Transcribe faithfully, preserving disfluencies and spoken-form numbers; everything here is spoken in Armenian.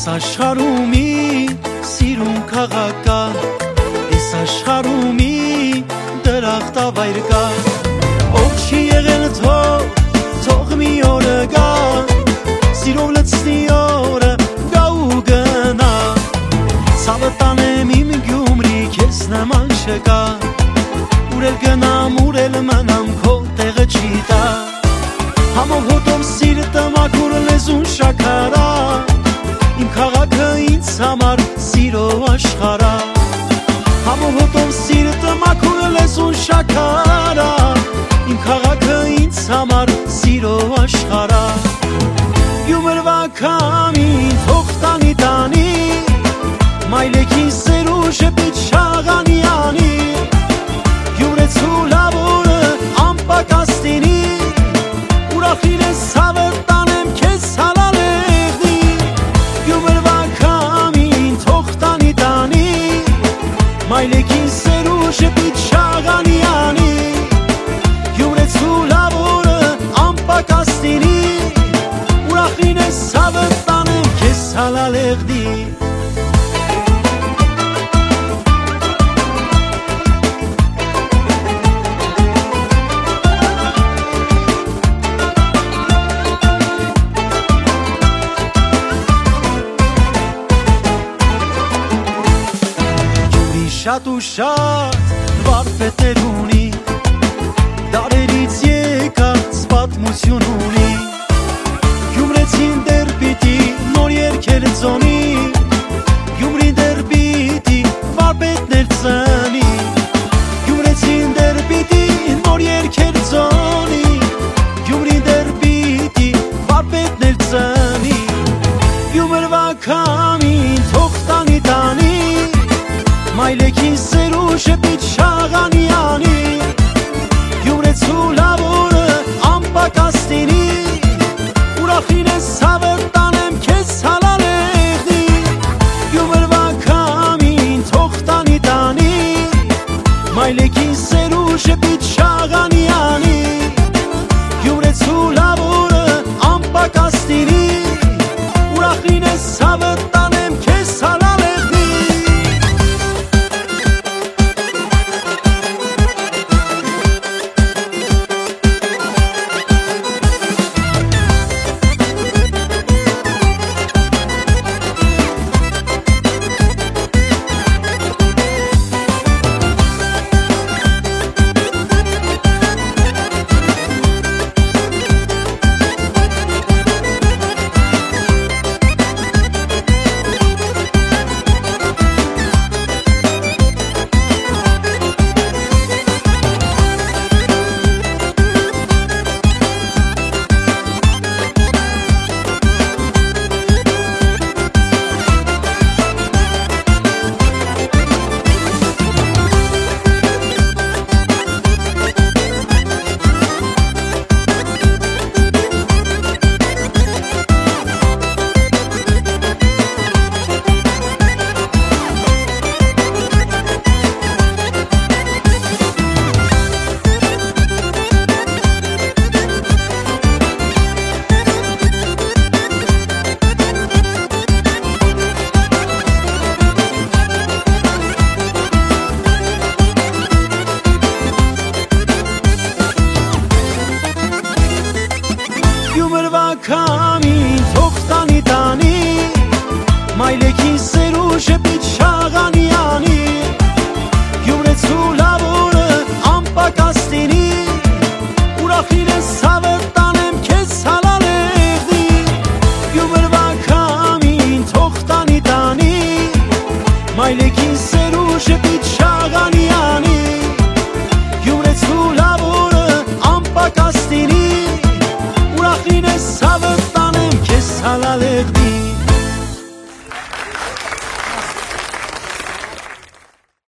աշխարհումի սիրուն քաղաք կա, այս աշխարհումի դրախտավայր կա, ով չի եղել թող, թող մի օրը գա, սիրով լցնի օրը գա ու գնա, ցավը տանեմ իմ Գյումրի, քեզ նման չկա, ուր էլ գնամ, ուր էլ մնամ, քո տեղը չի տա, համով հոտով սիրտը մաքուր լեզուն շաքարա, իմ քաղաքը ինձ համար սիրո աշխարհ, համով հոտով սիրտը մաքուր լեզուն շաքարա, իմ քաղաքը ինձ համար սիրո աշխարհ, Գյումրվա քամին թող տանի տանի, մայլեքին սերուժը պիտ շաղանի անի, Գյումրեցու լավորը անպակաս տինի, ուրախին ես ցավը տանեմ քեզ հալալեղնի, Գյումրվա քամին թող տանի տանի, մայլեքին սերուժը պիտ շաղանի անի, Գյումրեցու լավորը անպակաս տինի, ուրախին ես ցավը տանեմ քեզ հալալեղնի Շատ ու շատ վարպետներ ունի, դարերից եկած պատմություն ունի, Գյումրեցին դեռ պիտի նոր երգեր ձոնի, Գյումրին դեռ պիտի վարպետներ ծնի, Գյումրեցին դեռ պիտի նոր երգեր ձոնի, Գյումրին դեռ պիտի վարպետներ ծնի, Գյումրվա քամին թող տանի տանի, մայլեքին սերուժը պիտ շաղանի անի, Գյումրեցու լավորը անպակաս տինի, ուրախին ես ցավը տանեմ քեզ հալալեղնի, Գյումրվա քամին թող տանի տանի, մայլեքին սերուժը պիտ շաղանի անի, Գյումրեցու լավորը անպակաս տինի, ուրախին ես ցավը տանեմ քեզ հալալեղնի Գյումրվա քամին թող տանի տանի, մայլեքին սերուժը պիտ